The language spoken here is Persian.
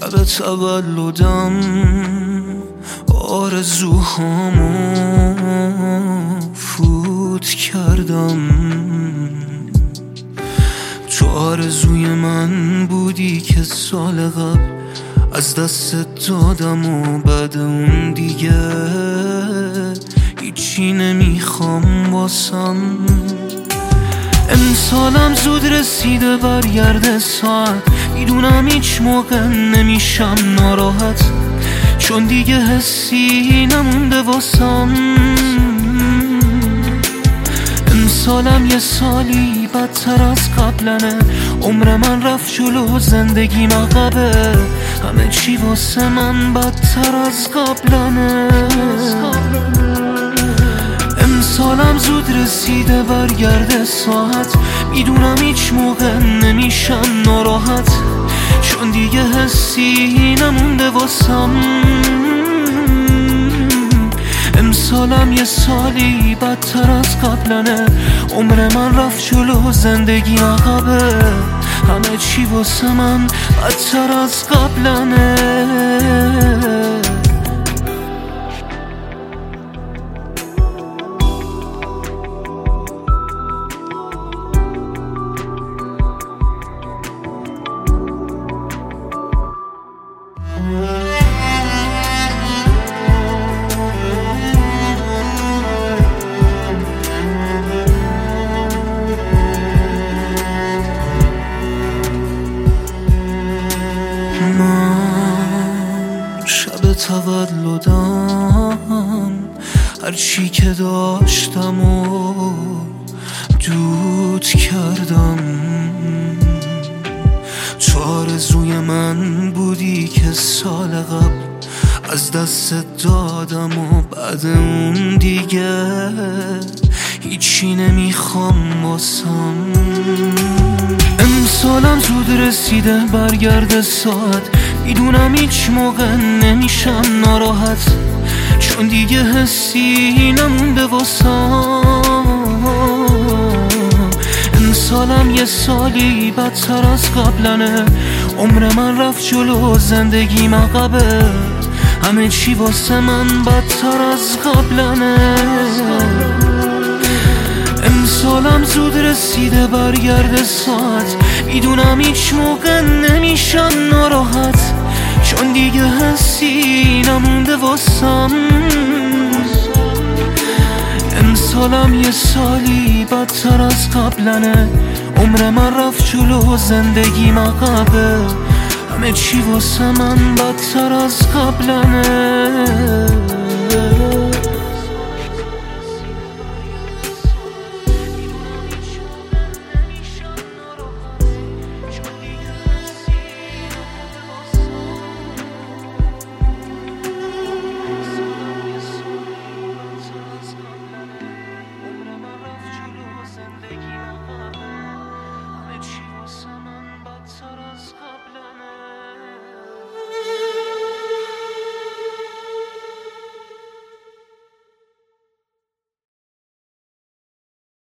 شب تولدم آرزوهامو فوت کردم. تو آرزوی من بودی که سال قبل از دست دادم و بعد اون دیگه هیچی نمیخوام واسم. امسالم زود رسیده برگرده ساعت، میدونم هیچ موقع نمیشم ناراحت، چون دیگه حسی نمونده واسم. امسالم یه سالی بدتر از قبلنه، عمر من رفت جلو زندگیم عقبه، همه چی واسه من بدتر از قبلنه. امسالم زود رسیده برگرده ساعت، میدونم هیچ موقع نمیشم ناراحت، چون دیگه حسی نمونده واسم. امسالم یه سالی بدتر از قبلنه، عمر من رفت جلو زندگی عقبه، همه چی واسه من بدتر از قبلنه. شب تولدم هرچی که داشتم و دود کردم. تو آرزوی من بودی که سال قبل از دست دادم و بعد اون دیگه هیچی نمیخوام واسم. امسالم زود رسیده برگرده ساعت، میدونم هیچ موقع نمیشم ناراحت، چون دیگه حسی نمونده واسم. امسالم یه سالی بدتر از قبلنه، عمر من رفت جلو زندگیم عقبه، همه چی واسه من بدتر از قبلنه. امسالم زود رسیده برگرده ساعت، میدونم هیچ موقع نمیشم ناراحت، چون دیگه حسی نمونده واسم. امسالم یه سالی بدتر از قبلنه، عمر من رفت جلو زندگیم عقبه، همه چی واسه من بدتر از قبلنه.